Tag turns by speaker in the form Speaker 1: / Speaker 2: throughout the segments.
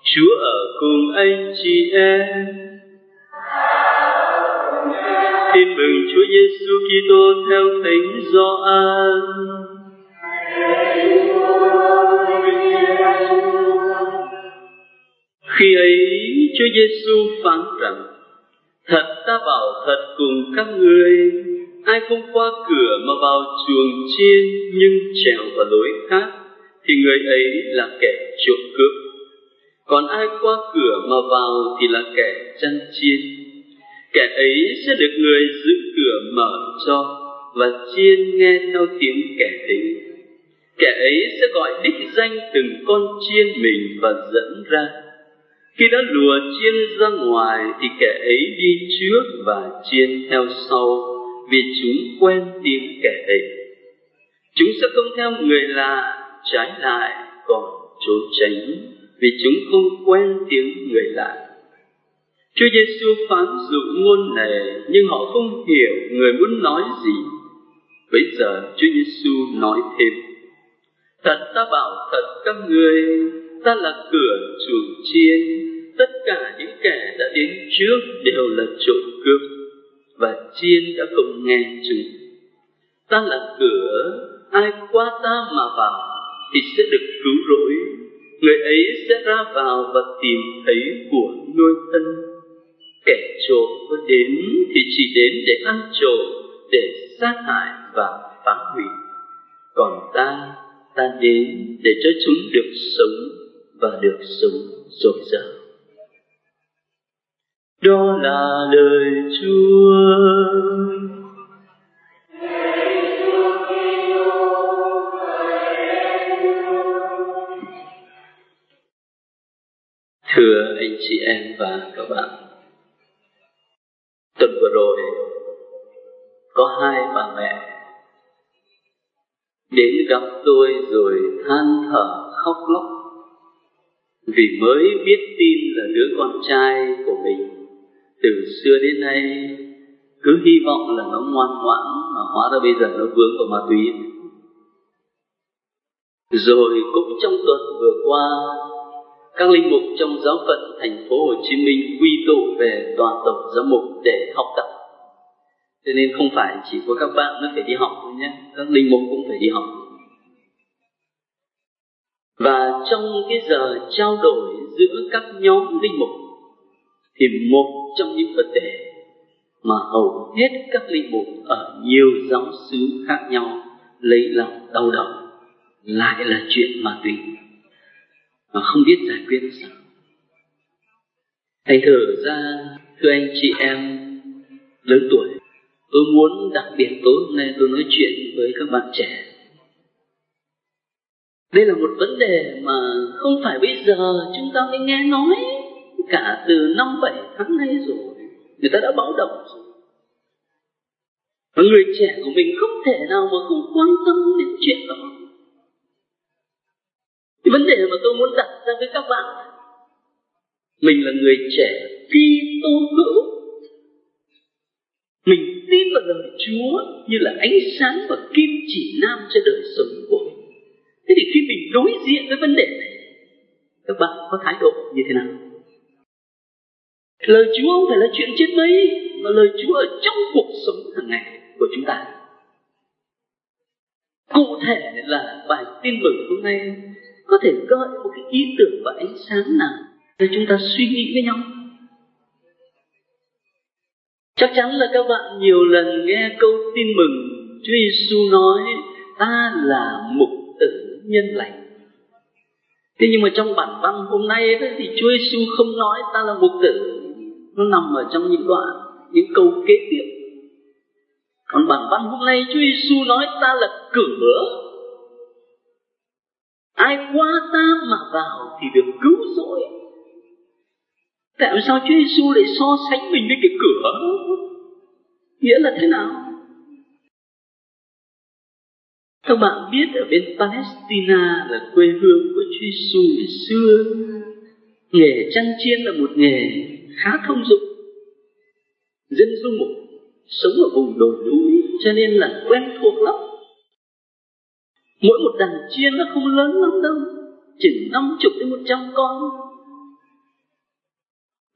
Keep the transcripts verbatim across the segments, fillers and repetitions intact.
Speaker 1: Chúa ở cùng anh chị em. Tin mừng Chúa Giêsu Kitô theo Thánh Gioan. Khi ấy Chúa Giêsu phán rằng: thật ta bảo thật cùng các ngươi, ai không qua cửa mà vào chuồng chiên nhưng trèo vào lối khác, thì người ấy là kẻ trộm cướp. Còn ai qua cửa mà vào thì là kẻ chăn chiên. Kẻ ấy sẽ được người giữ cửa mở cho, và chiên nghe theo tiếng kẻ ấy. Kẻ ấy sẽ gọi đích danh từng con chiên mình và dẫn ra. Khi đã lùa chiên ra ngoài thì kẻ ấy đi trước và chiên theo sau, vì chúng quen tiếng kẻ ấy. Chúng sẽ không theo người lạ, trái lại còn trốn tránh, vì chúng không quen tiếng người lạ. Chúa Giêsu phán dụ ngôn này, nhưng họ không hiểu người muốn nói gì. Bây giờ Chúa Giêsu nói thêm: thật ta bảo thật các ngươi, ta là cửa chuồng chiên. Tất cả những kẻ đã đến trước đều là trộm cướp, và chiên đã không nghe chúng. Ta là cửa, ai qua ta mà vào thì sẽ được cứu rỗi. Người ấy sẽ ra vào và tìm thấy của nuôi thân. Kẻ trộm có đến thì chỉ đến để ăn trộm, để sát hại và phá hủy. Còn ta, ta đến để cho chúng được sống và được sống dồi dào. Đó là lời Chúa. Thưa anh chị em và các bạn, tuần vừa rồi có hai bà mẹ đến gặp tôi rồi than thở khóc lóc vì mới biết tin là đứa con trai của mình từ xưa đến nay cứ hy vọng là nó ngoan ngoãn, mà hóa ra bây giờ nó vướng vào ma túy. Rồi cũng trong tuần vừa qua, các linh mục trong giáo phận thành phố Hồ Chí Minh quy tụ về toàn tổng giám mục để học tập. Cho nên không phải chỉ có các bạn mới phải đi học thôi nhé, các linh mục cũng phải đi học. Và trong cái giờ trao đổi giữa các nhóm linh mục thì một trong những vấn đề mà hầu hết các linh mục ở nhiều giáo xứ khác nhau lấy lòng đau đầu lại là chuyện ma túy, mà không biết giải quyết sao. Thành thử ra, thưa anh chị em lớn tuổi, tôi muốn đặc biệt tối hôm nay tôi nói chuyện với các bạn trẻ. Đây là một vấn đề mà không phải bây giờ chúng ta mới nghe nói, cả từ năm bảy tháng nay rồi, người ta đã báo động rồi. Và người trẻ của mình không thể nào mà không quan tâm đến chuyện đó. Cái vấn đề mà tôi muốn đặt ra với các bạn, mình là người trẻ Kitô hữu, mình tin vào lời Chúa như là ánh sáng và kim chỉ nam cho đời sống của mình. Thế thì khi mình đối diện với vấn đề này, các bạn có thái độ như thế nào? Lời Chúa không phải là chuyện trên mây, mà lời Chúa ở trong cuộc sống hàng ngày của chúng ta. Cụ thể là bài tin mừng hôm nay có thể gợi một cái ý tưởng và ánh sáng nào để chúng ta suy nghĩ với nhau. Chắc chắn là các bạn nhiều lần nghe câu tin mừng Chúa Giêsu nói: ta là mục tử nhân lành. Thế nhưng mà trong bản văn hôm nay đó, thì Chúa Giêsu không nói ta là mục tử, nó nằm ở trong những đoạn, những câu kế tiếp. Còn bản văn hôm nay Chúa Giêsu nói ta là cửa, ai qua ta mà vào thì được cứu rỗi. Tại sao Chúa Giêsu lại so sánh mình với cái cửa? Nghĩa là thế nào? Các bạn biết ở bên Palestine là quê hương của Chúa Giêsu ngày xưa, nghề chăn chiên là một nghề khá thông dụng. Dân du mục sống ở vùng đồi núi cho nên là quen thuộc lắm. Mỗi một đàn chiên nó không lớn lắm đâu, chỉ năm chục đến một trăm con.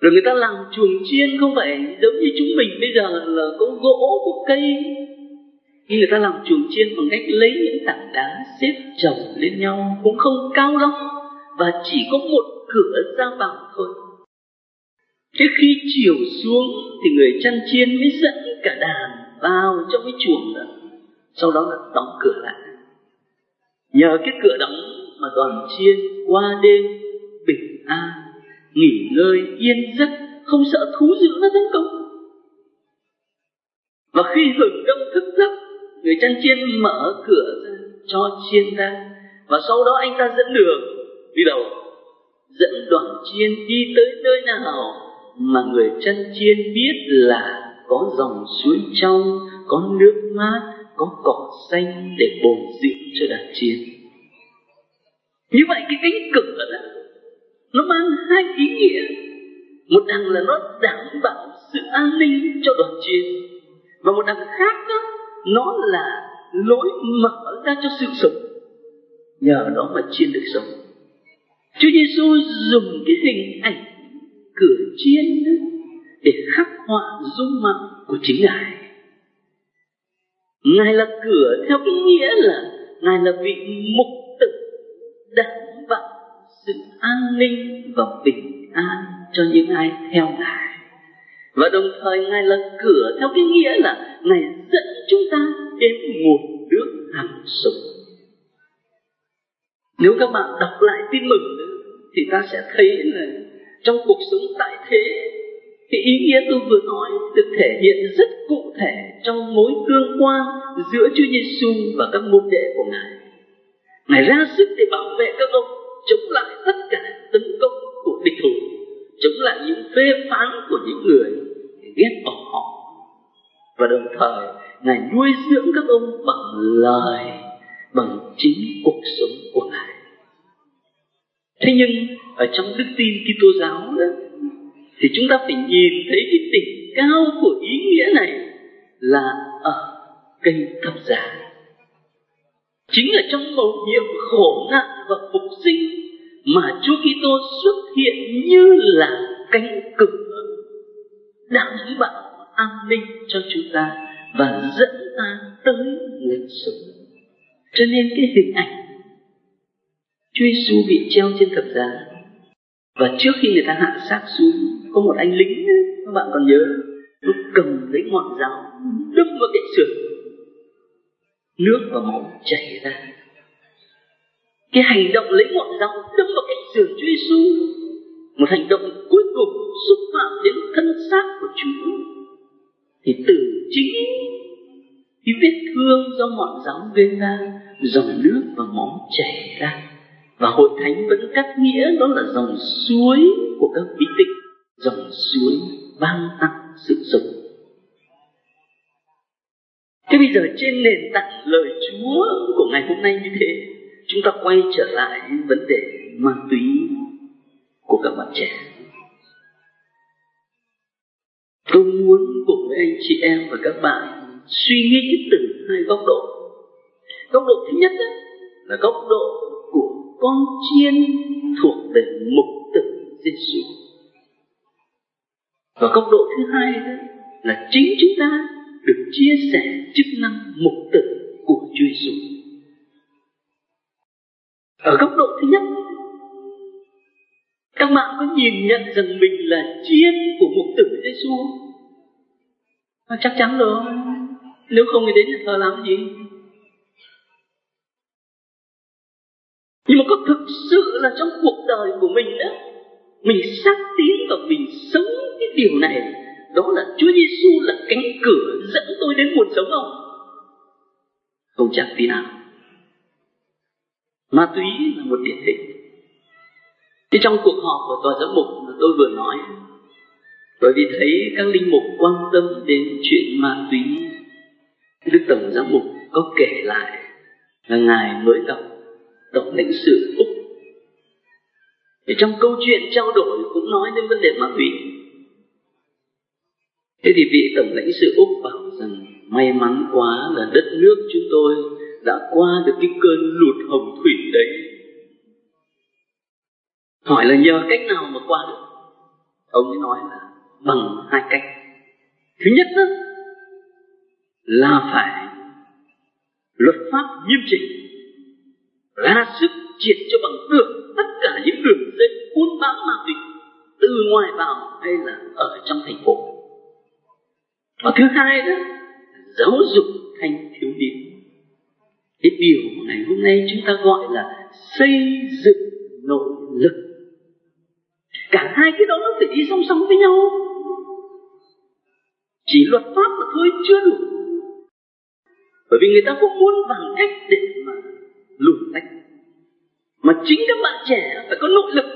Speaker 1: Rồi người ta làm chuồng chiên không phải giống như chúng mình bây giờ là có gỗ, có cây. Nhưng người ta làm chuồng chiên bằng cách lấy những tảng đá xếp chồng lên nhau, cũng không cao lắm, và chỉ có một cửa ra vào thôi. Thế khi chiều xuống thì người chăn chiên mới dẫn cả đàn vào trong cái chuồng đó, sau đó là đóng cửa lại. Nhờ cái cửa đóng mà đoàn chiên qua đêm bình an, nghỉ ngơi yên giấc, không sợ thú dữ nó tấn công. Và khi hừng đông thức giấc, người chăn chiên mở cửa ra cho chiên ra, và sau đó anh ta dẫn đường đi đâu? Dẫn đoàn chiên đi tới nơi nào mà người chăn chiên biết là có dòng suối trong, có nước mát, có cỏ xanh để bồi dưỡng cho đàn chiên. Như vậy cái cánh cửa đó nó mang hai ý nghĩa. Một đằng là nó đảm bảo sự an ninh cho đoàn chiên, và một đằng khác đó, nó là lối mở ra cho sự sống. Nhờ đó mà chiên được sống. Chúa Giêsu dùng cái hình ảnh cửa chiên đó để khắc họa dung mạo của chính Ngài. Ngài là cửa theo cái nghĩa là Ngài là vị mục tử đảm bảo sự an ninh và bình an cho những ai theo Ngài. Và đồng thời Ngài là cửa theo cái nghĩa là Ngài dẫn chúng ta đến nguồn nước hằng sống. Nếu các bạn đọc lại tin mừng thì ta sẽ thấy là trong cuộc sống tại thế, cái ý nghĩa tôi vừa nói được thể hiện rất cụ thể trong mối tương quan giữa Chúa Giêsu và các môn đệ của Ngài. Ngài ra sức để bảo vệ các ông, chống lại tất cả tấn công của địch thủ, chống lại những phê phán của những người ghét bỏ họ. Và đồng thời Ngài nuôi dưỡng các ông bằng lời, bằng chính cuộc sống của Ngài. Thế nhưng ở trong đức tin Kitô giáo đó, thì chúng ta phải nhìn thấy cái đỉnh cao của ý nghĩa này là ở cây thập giá. Chính là trong mầu nhiệm khổ nạn và phục sinh mà Chúa Kitô xuất hiện như là cánh cửa đảm bảo an ninh cho chúng ta và dẫn ta tới người sống. Cho nên cái hình ảnh Chúa Giêsu bị treo trên thập giá, và trước khi người ta hạ xác xuống, có một anh lính, các bạn còn nhớ, nó cầm lấy ngọn giáo đâm vào cạnh sườn, nước và máu chảy ra. Cái hành động lấy ngọn giáo đâm vào cạnh sườn Chúa Giêsu, một hành động cuối cùng xúc phạm đến thân xác của Chúa, thì từ chính cái vết thương do ngọn giáo gây ra, dòng nước và máu chảy ra. Và Hội Thánh vẫn cắt nghĩa đó là dòng suối của các bí tích, dòng suối ban tặng sự sống. Thế bây giờ trên nền tảng lời Chúa của ngày hôm nay như thế, chúng ta quay trở lại vấn đề ma túy của các bạn trẻ. Tôi muốn cùng với anh chị em và các bạn suy nghĩ từ hai góc độ. Góc độ thứ nhất là góc độ của con chiên thuộc về mục tử Giêsu. Và góc độ thứ hai đó là chính chúng ta được chia sẻ chức năng mục tử của Chúa Giêsu. Ở góc độ thứ nhất, các bạn có nhìn nhận rằng mình là chiên của mục tử Giêsu? Chắc chắn rồi. Nếu không thì đến nhà thờ làm gì? Nhưng mà có thực sự là trong cuộc đời của mình đó, mình xác tín và mình sống cái điều này, đó là Chúa Giêsu là cánh cửa dẫn tôi đến nguồn sống không? Không chắc tí nào. Ma túy là một điển hình. Thì trong cuộc họp của tòa giám mục mà tôi vừa nói, bởi vì thấy các linh mục quan tâm đến chuyện ma túy, Đức Tổng Giám mục có kể lại là Ngài mới gặp Tổng lãnh sự Úc. Thì trong câu chuyện trao đổi cũng nói đến vấn đề ma túy. Thế thì vị Tổng lãnh sự Úc bảo rằng may mắn quá là đất nước chúng tôi đã qua được cái cơn lụt hồng thủy đấy. Hỏi là nhờ cách nào mà qua được? Ông ấy nói là bằng hai cách. Thứ nhất đó, là phải luật pháp nghiêm chỉnh, ra sức triệt cho bằng được tất cả những đường dây buôn bán ma túy từ ngoài vào hay là ở trong thành phố. Và thứ hai đó, giáo dục thanh thiếu niên. Cái điều ngày hôm nay chúng ta gọi là xây dựng nội lực. Cả hai cái đó nó phải đi song song với nhau. Chỉ luật pháp mà thôi chưa đủ. Bởi vì người ta cũng muốn bằng cách để mà lùi tách. Mà chính các bạn trẻ phải có nội lực.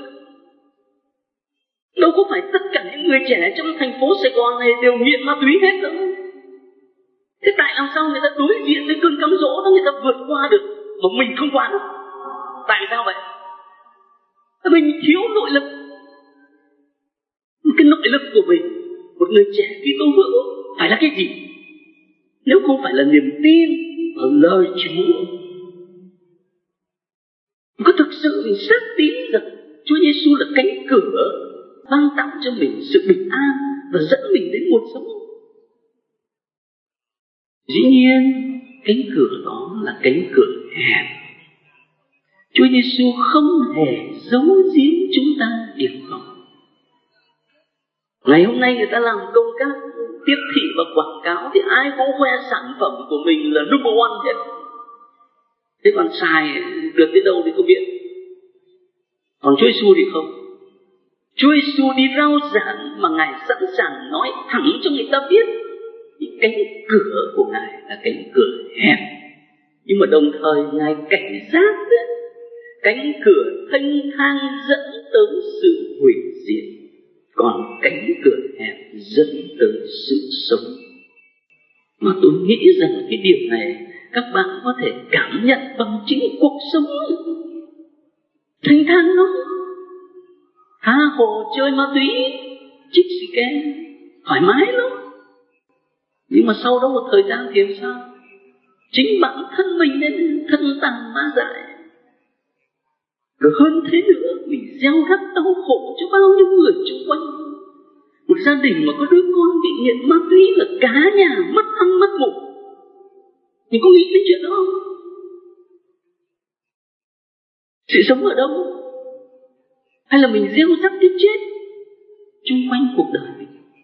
Speaker 1: Đâu có phải tất cả những người trẻ trong thành phố Sài Gòn này đều nghiện ma túy hết đâu. Thế tại làm sao người ta đối diện với cơn cám dỗ đó người ta vượt qua được, mà mình không qua được? Tại sao vậy? Mình thiếu nội lực. Cái nội lực của mình, một người trẻ Kitô hữu phải là cái gì? Nếu không phải là niềm tin ở lời Chúa, có thực sự mình xác tín rằng Chúa Giêsu là cánh cửa ban tặng cho mình sự bình an và dẫn mình đến nguồn sống. Dĩ nhiên cánh cửa đó là cánh cửa hẹp. Chúa Giêsu không hề giấu giếm chúng ta điều đó. Ngày hôm nay người ta làm công tác tiếp thị và quảng cáo thì ai cũng khoe sản phẩm của mình là number one hết. Thế còn xài được tới đâu thì không biết. Còn Chúa Giêsu thì không. Chúa Giêsu đi rao giảng mà Ngài sẵn sàng nói thẳng cho người ta biết thì cánh cửa của Ngài là cánh cửa hẹp. Nhưng mà đồng thời Ngài cảnh giác đấy, cánh cửa thanh thang dẫn tới sự hủy diệt, còn cánh cửa hẹp dẫn tới sự sống. Mà tôi nghĩ rằng cái điều này các bạn có thể cảm nhận bằng chính cuộc sống. Thanh thang lắm, tha hồ chơi ma túy, chích xì ke, thoải mái lắm. Nhưng mà sau đó một thời gian thì sao? Chính bản thân mình nên thân tàn ma dại. Rồi hơn thế nữa, mình gieo rắc đau khổ cho bao nhiêu người xung quanh. Một gia đình mà có đứa con bị nghiện ma túy là cả nhà mất ăn mất ngủ. Mình có nghĩ đến chuyện đó không? Sự sống ở đâu? Hay là mình gieo rắc cái chết chung quanh cuộc đời mình?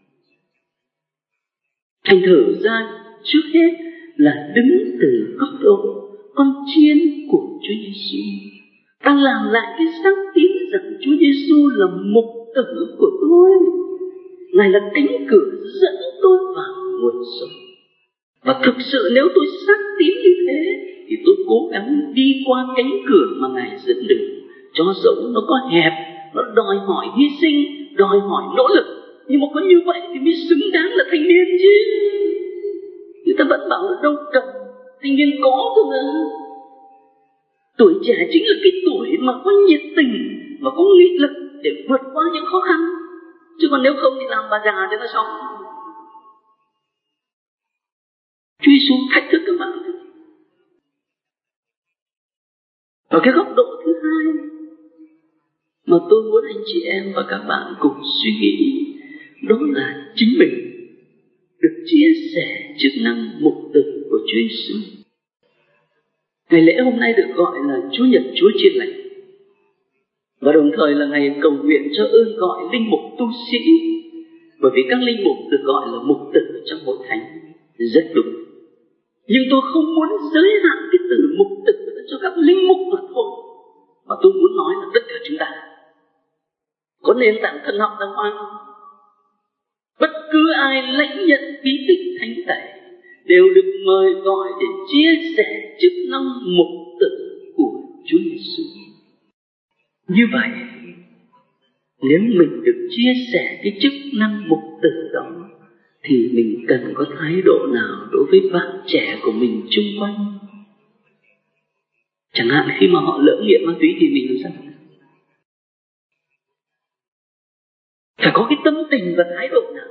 Speaker 1: Thành thử ra trước hết là đứng từ góc độ con chiên của Chúa Giêsu, ta làm lại cái xác tín rằng Chúa Giêsu là mục tử của tôi. Ngài là cánh cửa dẫn tôi vào nguồn sống. Và thực sự nếu tôi xác tín như thế thì tôi cố gắng đi qua cánh cửa mà Ngài dẫn đường. Cho dẫu nó có hẹp, nó đòi hỏi hy sinh, đòi hỏi nỗ lực, nhưng mà có như vậy thì mới xứng đáng là thanh niên chứ. Người ta vẫn bảo là đâu cần thanh niên có cơ mà. Tuổi trẻ chính là cái tuổi mà có nhiệt tình và có nghị lực để vượt qua những khó khăn. Chứ còn nếu không thì làm bà già cho nó xong. Chúa Giêsu thách thức các bạn. Ở cái góc độ thứ hai mà tôi muốn anh chị em và các bạn cùng suy nghĩ, đó là chính mình được chia sẻ chức năng mục tử của Chúa Giêsu. Ngày lễ hôm nay được gọi là Chúa Nhật Chúa Chiên Lành, và đồng thời là ngày cầu nguyện cho ơn gọi linh mục tu sĩ, bởi vì các linh mục được gọi là mục tử trong hội thánh rất đúng. Nhưng tôi không muốn giới hạn cái từ mục tử cho các linh mục mà thôi, mà tôi muốn nói là tất cả chúng ta có nền tảng thần học đàng hoàng. Bất cứ ai lãnh nhận bí tích thánh tẩy đều được mời gọi để chia sẻ chức năng mục tử của Chúa Giêsu. Như vậy, nếu mình được chia sẻ cái chức năng mục tử đó, thì mình cần có thái độ nào đối với bạn trẻ của mình chung quanh? Chẳng hạn khi mà họ lỡ nghiện ma túy thì mình làm sao? Phải có cái tâm tình và thái độ nào?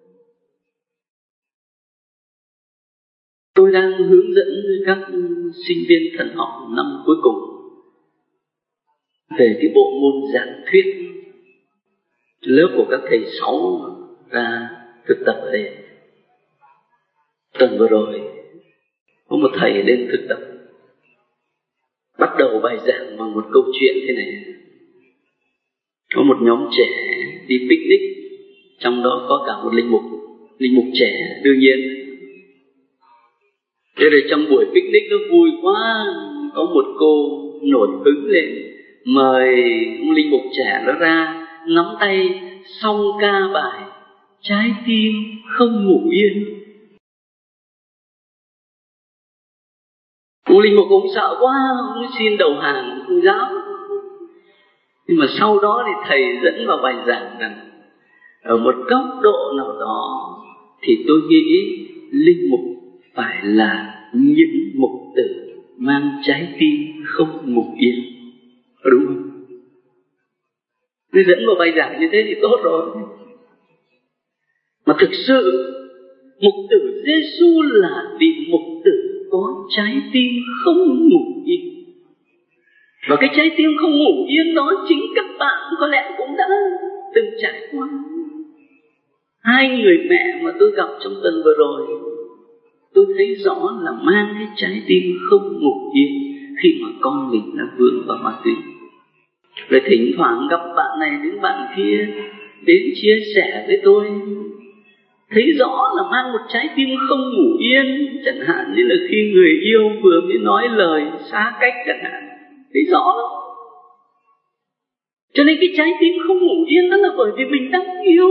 Speaker 1: Tôi đang hướng dẫn các sinh viên thần học năm cuối cùng về cái bộ môn giảng thuyết lớp của các thầy sáu ra thực tập ở đây. Tuần vừa rồi có một thầy lên thực tập, bắt đầu bài giảng bằng một câu chuyện thế này. Có một nhóm trẻ đi picnic, trong đó có cả một linh mục, linh mục trẻ đương nhiên. Thế rồi trong buổi picnic nó vui quá, có một cô nổi hứng lên, mời ông linh mục trẻ nó ra nắm tay song ca bài Trái tim không ngủ yên. Ông linh mục cũng sợ quá, ông xin đầu hàng, không dám. Nhưng mà sau đó thì thầy dẫn vào bài giảng rằng ở một góc độ nào đó thì tôi nghĩ linh mục phải là những mục tử mang trái tim không ngủ yên. Đúng không? Tôi dẫn vào bài giảng như thế thì tốt rồi. Mà thực sự mục tử Giêsu là vị mục tử có trái tim không ngủ yên. Và cái trái tim không ngủ yên đó chính các bạn có lẽ cũng đã từng trải qua. Hai người mẹ mà tôi gặp trong tuần vừa rồi, tôi thấy rõ là mang cái trái tim không ngủ yên khi mà con mình đã vướng vào ma túy. Rồi thỉnh thoảng gặp bạn này đến bạn kia đến chia sẻ với tôi, thấy rõ là mang một trái tim không ngủ yên. Chẳng hạn như là khi người yêu vừa mới nói lời xa cách chẳng hạn, thấy rõ lắm. Cho nên cái trái tim không ngủ yên đó là bởi vì mình đang yêu.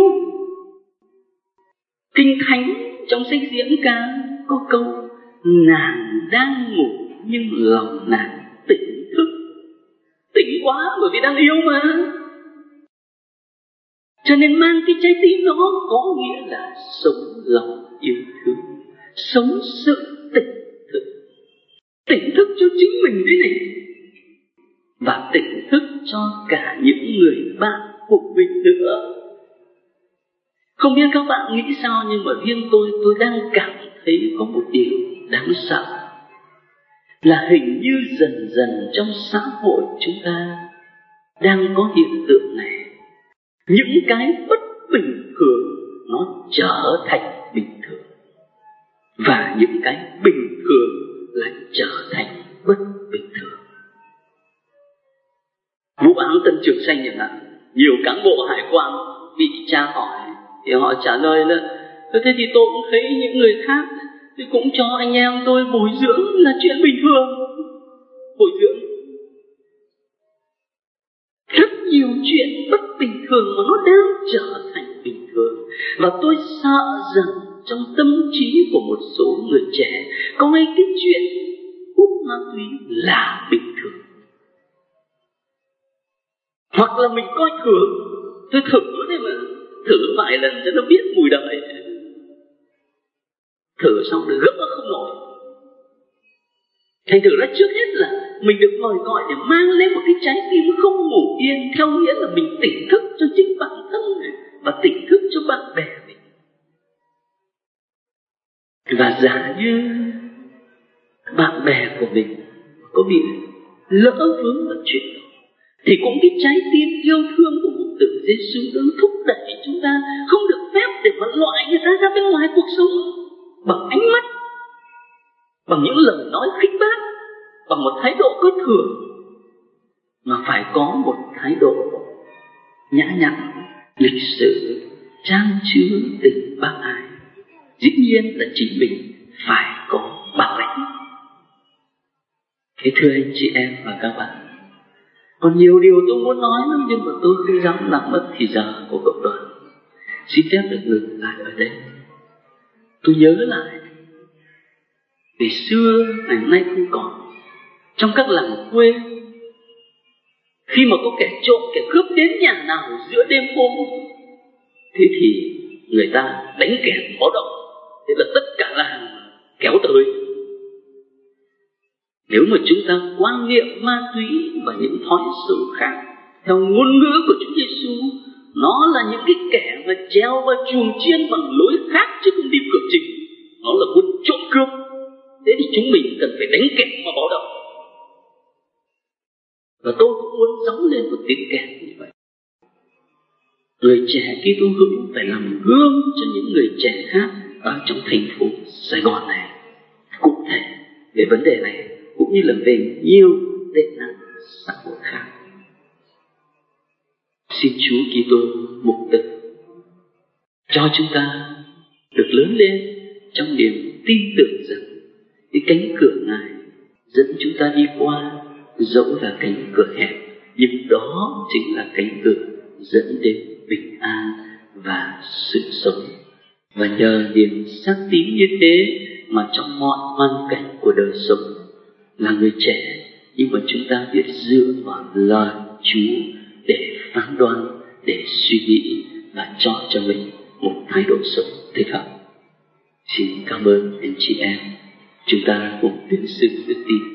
Speaker 1: Kinh Thánh trong sách Diễn Ca có câu nàng đang ngủ nhưng lòng nàng tỉnh thức. Tỉnh quá bởi vì đang yêu mà. Cho nên mang cái trái tim đó có nghĩa là sống lòng yêu thương, sống sự tỉnh thức. Tỉnh thức cho chính mình đấy này, và tỉnh thức cho cả những người bạn của mình nữa. Không biết các bạn nghĩ sao, nhưng mà riêng tôi, tôi đang cảm thấy có một điều đáng sợ. Là hình như dần dần trong xã hội chúng ta đang có hiện tượng này. Những cái bất bình thường nó trở thành bình thường, và những cái bình thường lại trở thành bất bình thường. Vụ án Tân Trường Xanh chẳng hạn, nhiều cán bộ hải quan bị tra hỏi thì họ trả lời là thế thì tôi cũng thấy những người khác thì cũng cho anh em tôi bồi dưỡng là chuyện bình thường. Bồi dưỡng rất nhiều chuyện bất bình thường mà nó đang trở thành bình thường. Và tôi sợ rằng trong tâm trí của một số người trẻ có ngay cái chuyện hút ma túy là bình thường. Hoặc là mình coi thường. Tôi thử đấy mà, thử vài lần cho nó biết mùi đời. Thử xong rồi gỡ không nổi. Thành thử ra trước hết là mình được mời gọi để mang lên một cái trái tim không ngủ yên, theo nghĩa là mình tỉnh thức cho chính bản thân này, và tỉnh thức cho bạn bè mình. Và giả như bạn bè của mình có bị lỡ vướng vào chuyện đó, thì cũng cái trái tim yêu thương của mục tử Giêsu đã thúc đẩy chúng ta không được phép để mà loại người ta ra bên ngoài cuộc sống bằng ánh mắt, bằng những lời nói khích bác, bằng một thái độ coi thường, mà phải có một thái độ nhã nhặn, lịch sự, trang chứa tình bác ái. Dĩ nhiên là chính mình phải có bản lĩnh. Thế thưa anh chị em và các bạn, còn nhiều điều tôi muốn nói lắm, nhưng mà tôi không dám làm mất thì giờ của cộng đoàn. Xin phép được ngừng lại ở đây. Tôi nhớ lại, ngày xưa ngày nay không còn, trong các làng quê, khi mà có kẻ trộm, kẻ cướp đến nhà nào giữa đêm hôm, thế thì người ta đánh kẻ báo động, thế là tất cả làng kéo tới. Nếu mà chúng ta quan niệm ma túy và những thói xấu khác theo ngôn ngữ của Chúa Giêsu, nó là những cái kẻ mà treo vào chuồng chiên bằng lối khác chứ không đi cửa chính, nó là quân trộm cướp. Thế thì chúng mình cần phải đánh kẻ mà báo động. Và tôi cũng muốn gióng lên một tiếng kèn như vậy. Người trẻ Kitô hữu phải làm gương cho những người trẻ khác ở trong thành phố Sài Gòn này, cụ thể về vấn đề này cũng như là về nhiều tệ nạn xã hội khác. Xin Chúa Kitô mục tử cho chúng ta được lớn lên trong niềm tin tưởng rằng cái cánh cửa Ngài dẫn chúng ta đi qua dẫu là cánh cửa hẹp, nhưng đó chính là cánh cửa dẫn đến bình an và sự sống. Và nhờ niềm xác tín như thế mà trong mọi hoàn cảnh của đời sống, là người trẻ nhưng mà chúng ta biết dựa vào lời Chúa để phán đoan, để suy nghĩ và chọn cho mình một thái độ sống thích hợp. Xin cảm ơn anh chị em. Chúng ta cùng tuyên xưng đức tin.